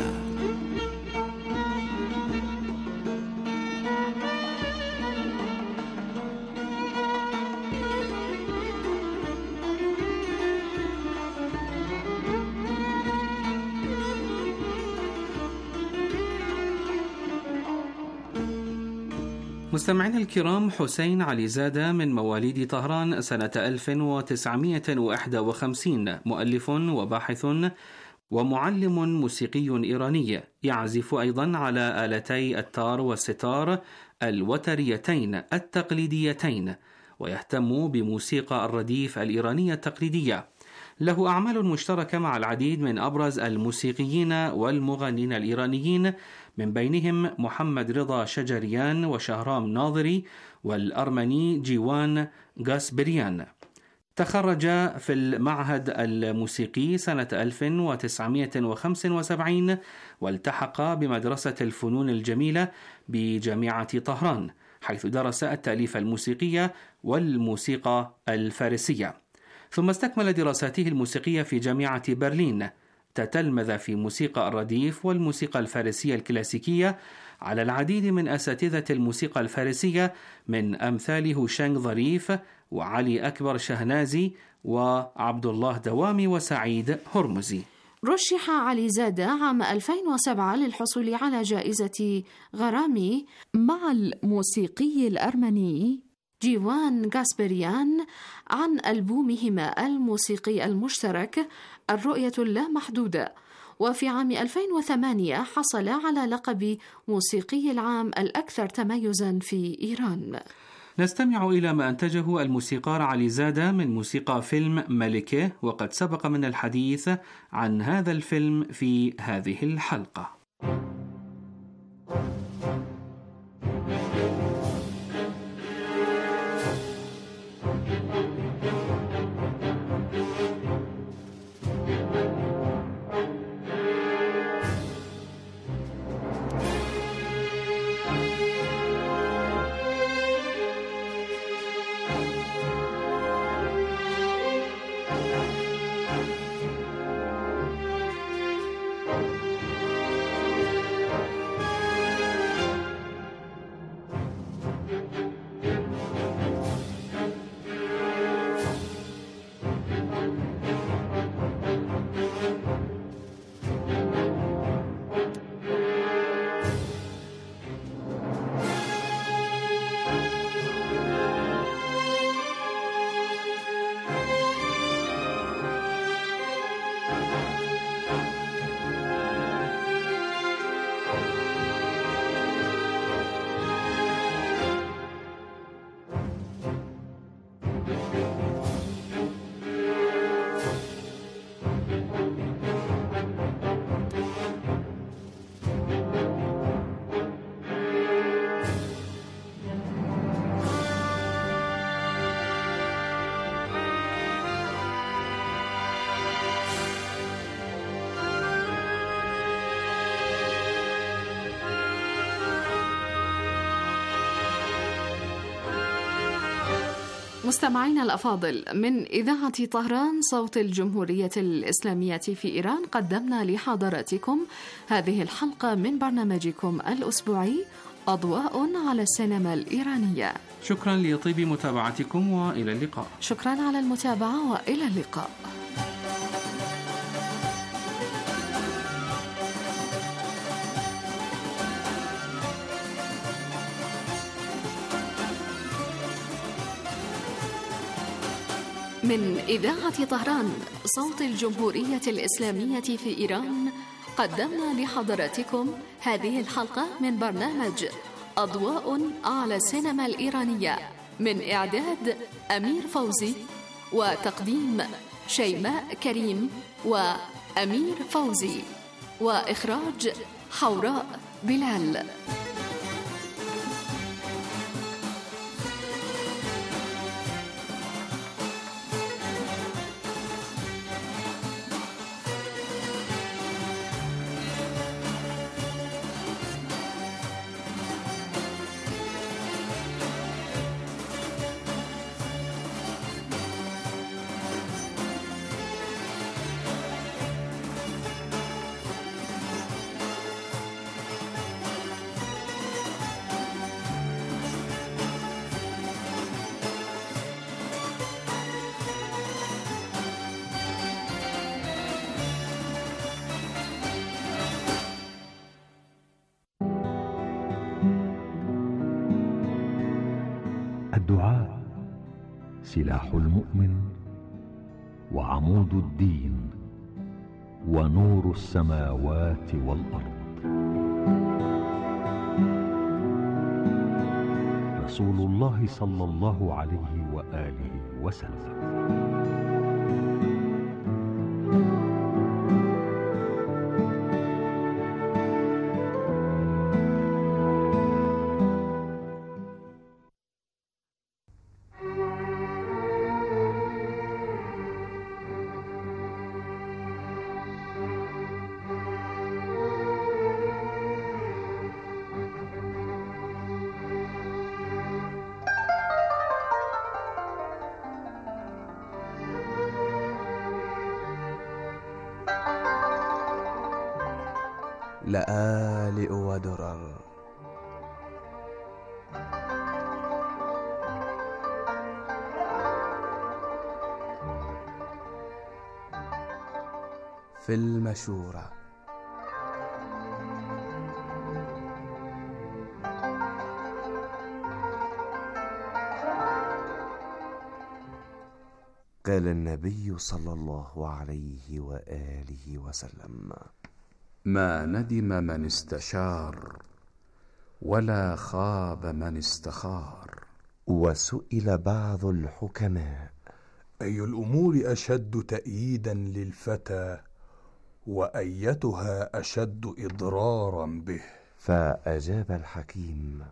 مستمعينا الكرام، حسين علي زادة من مواليد طهران سنة ألف وتسعمائة وواحد وخمسين، مؤلف وباحث ومعلم موسيقي إيراني، يعزف أيضا على آلتي التار والستار الوتريتين التقليديتين، ويهتم بموسيقى الرديف الإيرانية التقليدية. له أعمال مشتركة مع العديد من أبرز الموسيقيين والمغنين الإيرانيين، من بينهم محمد رضا شجريان وشهرام ناظري والأرمني جيوان غاسبريان. تخرج في المعهد الموسيقي سنة ألف وتسعمائة وخمسة وسبعين، والتحق بمدرسة الفنون الجميلة بجامعة طهران، حيث درس التأليف الموسيقي والموسيقى الفارسية. ثم استكمل دراساته الموسيقية في جامعة برلين. تتلمذ في موسيقى الرديف والموسيقى الفارسية الكلاسيكية على العديد من أساتذة الموسيقى الفارسية من أمثال هوشنغ ظريف وعلي أكبر شهنازي وعبد الله دوامي وسعيد هرمزي. رشح علي زادة عام ألفين وسبعة للحصول على جائزة غرامي مع الموسيقي الأرمني جيوان غاسبريان عن ألبومهما الموسيقي المشترك الرؤية اللامحدودة، وفي عام ألفين وثمانية حصل على لقب موسيقي العام الأكثر تميزاً في إيران. نستمع إلى ما أنتجه الموسيقار علي زادة من موسيقى فيلم ملكة، وقد سبق من الحديث عن هذا الفيلم في هذه الحلقة. مستمعينا الأفاضل، من إذاعة طهران صوت الجمهورية الإسلامية في إيران قدمنا لحضراتكم هذه الحلقة من برنامجكم الأسبوعي أضواء على السينما الإيرانية. شكرا لطيب متابعتكم وإلى اللقاء. شكرا على المتابعة وإلى اللقاء. من إذاعة طهران صوت الجمهورية الإسلامية في إيران قدمنا لحضراتكم هذه الحلقة من برنامج أضواء على السينما الإيرانية، من إعداد أمير فوزي وتقديم شيماء كريم وأمير فوزي، وإخراج حوراء بلال. الدعاء سلاح المؤمن وعمود الدين ونور السماوات والأرض. رسول الله صلى الله عليه وآله وسلم. لآلئ ودرر. في المشورة. قال النبي صلى الله عليه وآله وسلم: ما ندم من استشار ولا خاب من استخار. وسئل بعض الحكماء: أي الأمور أشد تأييدا للفتى وأيتها أشد إضرارا به؟ فأجاب الحكيم: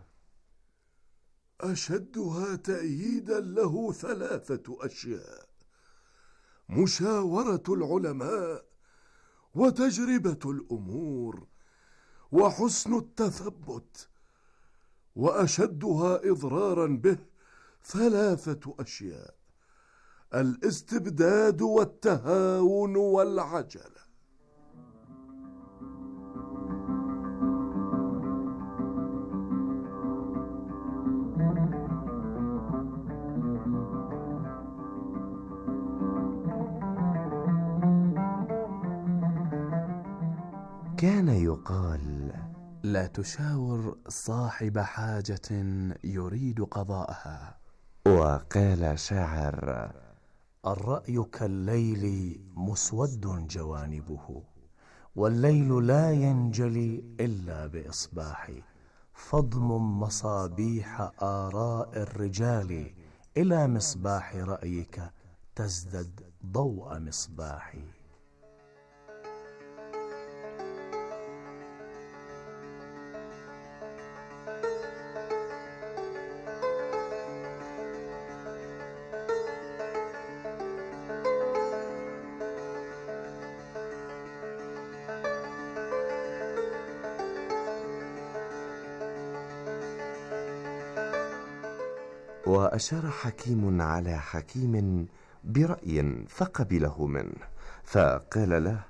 أشدها تأييدا له ثلاثة أشياء: مشاورة العلماء، وتجربة الأمور، وحسن التثبت. وأشدها إضرارا به ثلاثة أشياء: الاستبداد والتهاون والعجلة. كان يقال: لا تشاور صاحب حاجة يريد قضاءها. وقال شاعر: الرأي كالليل مسود جوانبه، والليل لا ينجلي إلا بإصباح. فاضمم مصابيح آراء الرجال إلى مصباح رأيك، تزدد ضوء مصباحي. وأشار حكيم على حكيم برأي فقبله منه، فقال له: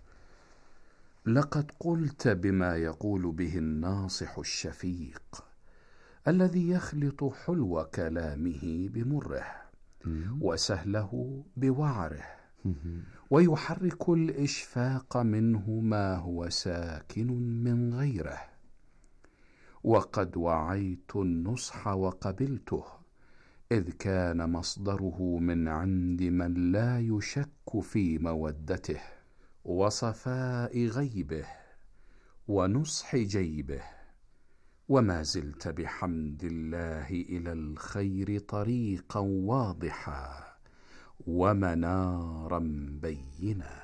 لقد قلت بما يقول به الناصح الشفيق، الذي يخلط حلو كلامه بمره، وسهله بوعره، ويحرك الإشفاق منه ما هو ساكن من غيره. وقد وعيت النصح وقبلته، إذ كان مصدره من عند من لا يشك في مودته، وصفاء غيبه، ونصح جيبه. وما زلت بحمد الله إلى الخير طريقا واضحا ومنارا بينا.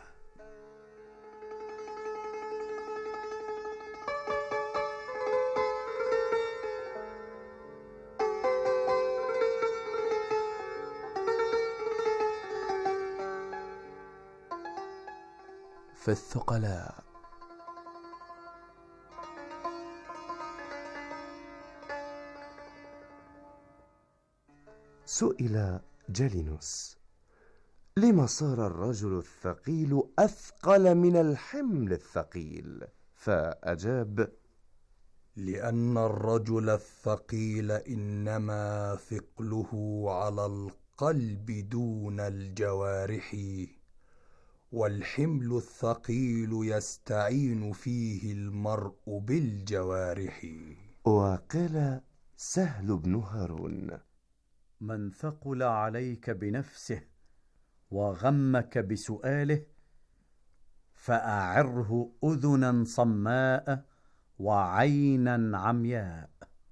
في الثقلاء. سئل جالينوس: لما صار الرجل الثقيل أثقل من الحمل الثقيل؟ فأجاب: لأن الرجل الثقيل إنما ثقله على القلب دون الجوارح، والحمل الثقيل يستعين فيه المرء بالجوارح. وقال سهل بن هارون: من ثقل عليك بنفسه وغمك بسؤاله، فأعره أذنا صماء وعينا عمياء.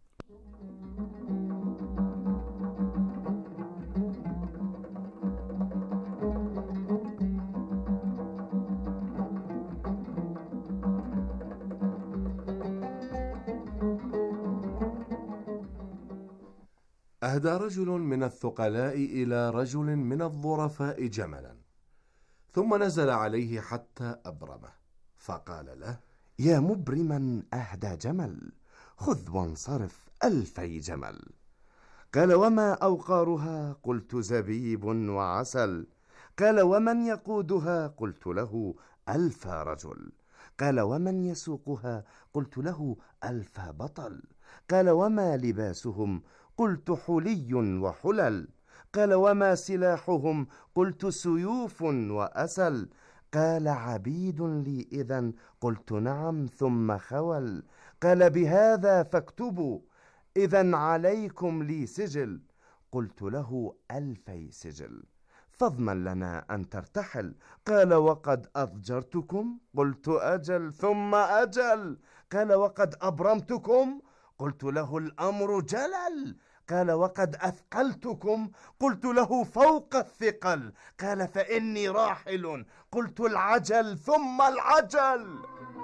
أهدى رجل من الثقلاء إلى رجل من الظرفاء جملا، ثم نزل عليه حتى أبرمه، فقال له: يا مبرما أهدى جمل، خذ وانصرف ألفي جمل. قال: وما أوقارها؟ قلت: زبيب وعسل. قال: ومن يقودها؟ قلت له: ألف رجل. قال ومن يسوقها؟ قلت له ألف بطل. قال وما لباسهم؟ قلت حلي وحلل. قال وما سلاحهم؟ قلت سيوف وأسل. قال عبيد لي إذن؟ قلت نعم ثم خول. قال بهذا فاكتبوا إذن عليكم لي سجل. قلت له ألفي سجل، فاضمن لنا أن ترتحل. قال وقد أضجرتكم؟ قلت أجل ثم أجل. قال وقد أبرمتكم؟ قلت له الأمر جلل. قال وقد أثقلتكم؟ قلت له فوق الثقل. قال فإني راحل. قلت العجل ثم العجل.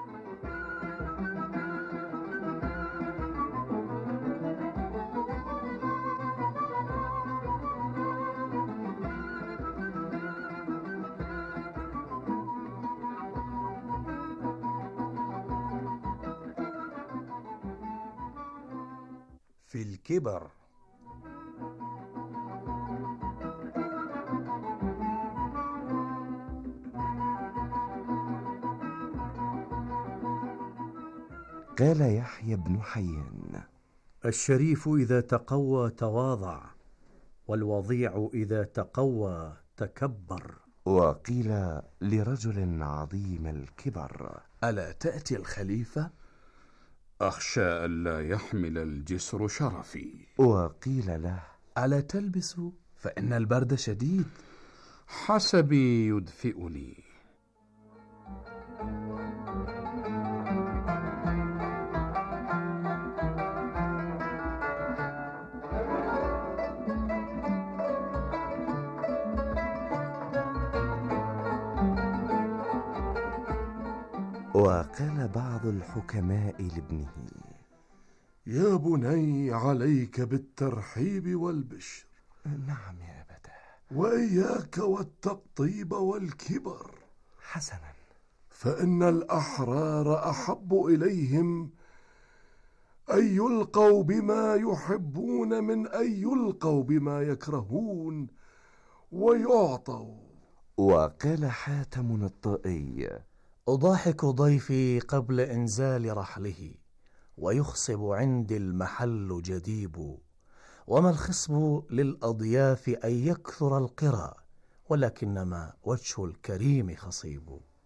في الكبر. قال يحيى بن حيان: الشريف إذا تقوى تواضع، والوضيع إذا تقوى تكبر. وقيل لرجل عظيم الكبر: ألا تأتي الخليفة؟ أخشى ألا يحمل الجسر شرفي. وقيل له: ألا تلبس فإن البرد شديد؟ حسبي يدفئني. وقال بعض الحكماء لابنه: يا بني عليك بالترحيب والبشر. نعم يا أبتاه. وإياك والتقطيب والكبر. حسنا. فإن الأحرار أحب إليهم أن يلقوا بما يحبون من أن يلقوا بما يكرهون ويعطوا. وقال حاتم الطائي: أضاحك ضيفي قبل إنزال رحله، ويخصب عندي المحل جديب. وما الخصب للأضياف أن يكثر القرى، ولكنما وجه الكريم خصيب.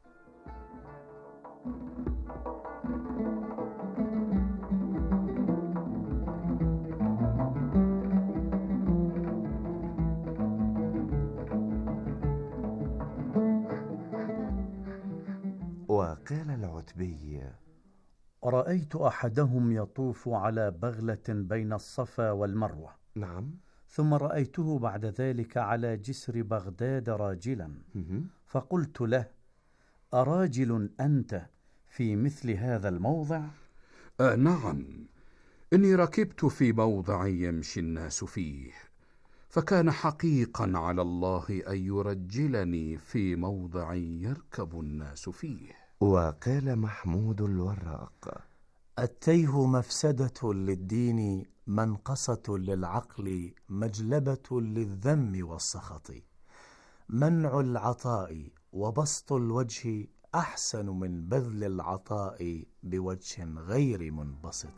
وقال العتبي: رأيت أحدهم يطوف على بغلة بين الصفا والمروة. نعم. ثم رأيته بعد ذلك على جسر بغداد راجلا، فقلت له: أراجل أنت في مثل هذا الموضع؟ آه نعم، إني ركبت في موضع يمشي الناس فيه، فكان حقيقا على الله أن يرجلني في موضع يركب الناس فيه. وقال محمود الوراق: التيه مفسدة للدين، منقصة للعقل، مجلبة للذم والسخط. منع العطاء وبسط الوجه أحسن من بذل العطاء بوجه غير منبسط.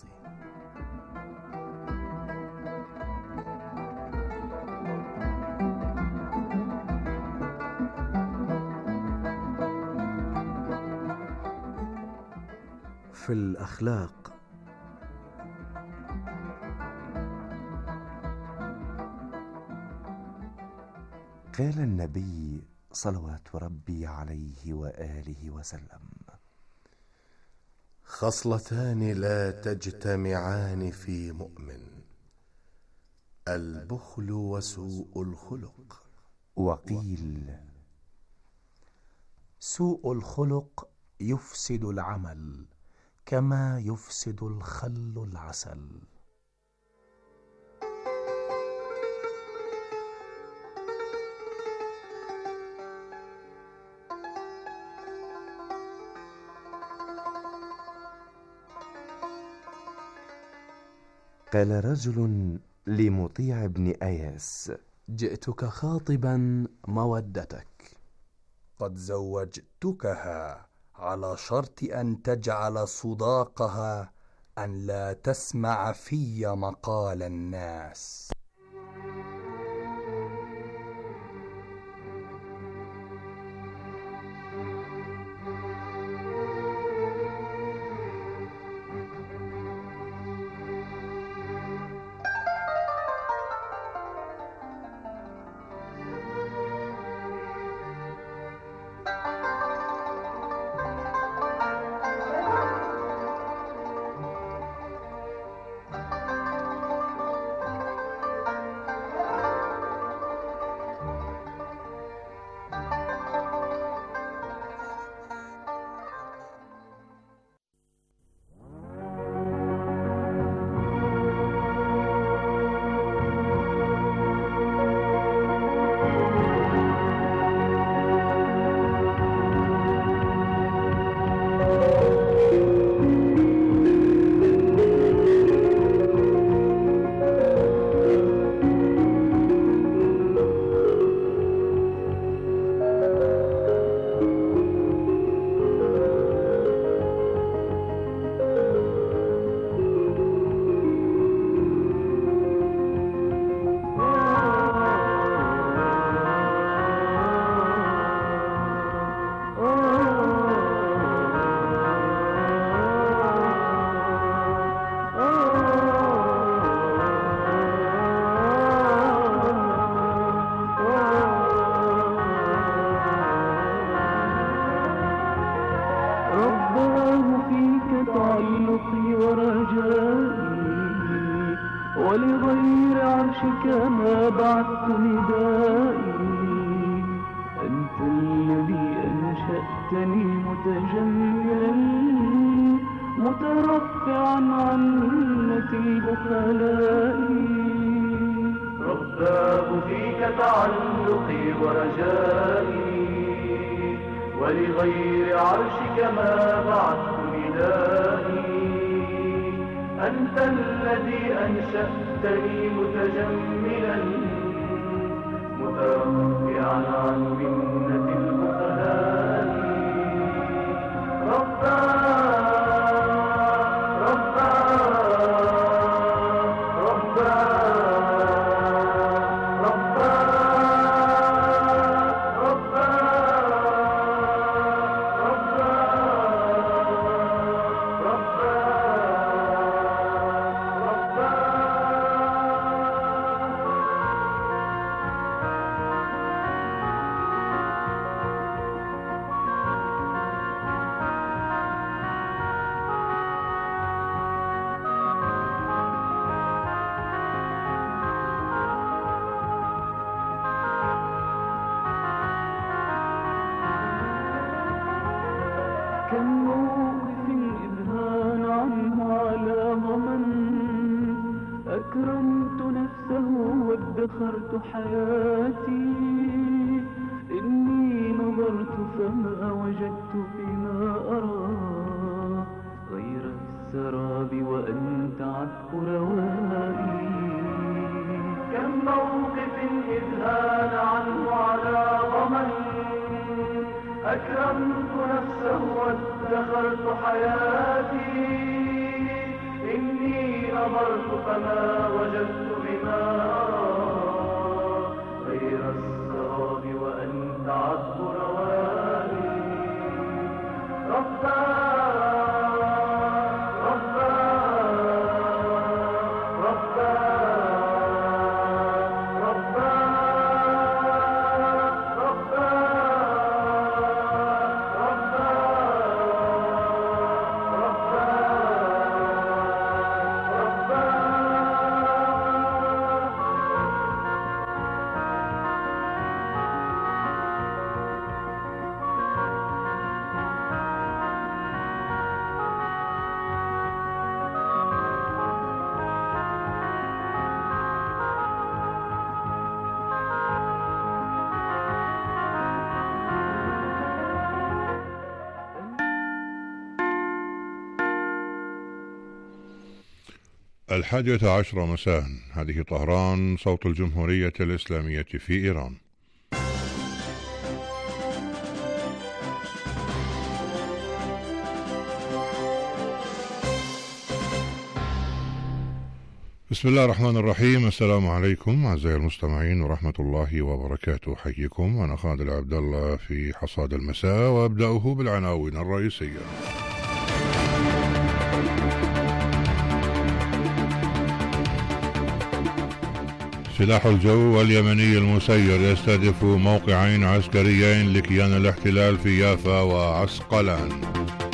في الأخلاق. قال النبي صلوات ربي عليه وآله وسلم: خصلتان لا تجتمعان في مؤمن: البخل وسوء الخلق. وقيل: سوء الخلق يفسد العمل كما يفسد الخل العسل. قال رجل لمطيع بن أياس: جئتك خاطبا مودتك. قد زوجتكها على شرط أن تجعل صداقها أن لا تسمع في مقال الناس. ولغير عرشك ما بعثت ندائي. أنت الذي أنشأتني متجملا مترفعا عن نتي البخلاء. رباه فيك تعلقي ورجائي، ولغير عرشك ما بعثت ندائي. أنت الذي أنشأتني متجملا مترفعا عن منة البخلاء. رباه كم موقف إذهان عنه على ضمن، أكرمت نفسه وادخرت حياتي. إني نظرت فما وجدت فيما أرى غير السراب وأنت عذب روائي. كم موقف إذهان عنه على ضمن، أكرمت نفسه وادخرت حياتي. إني نظرت فما وجدت بما أرى غير السراب وأنت عذب روائي. رباه الحادية عشرة مساء. هذه طهران، صوت الجمهورية الإسلامية في إيران. بسم الله الرحمن الرحيم. السلام عليكم أعزائي المستمعين ورحمة الله وبركاته. حييكم أنا خالد العبد الله في حصاد المساء، وأبدأه بالعناوين الرئيسية. سلاح الجو اليمني المسير يستهدف موقعين عسكريين لكيان الاحتلال في يافا وعسقلان.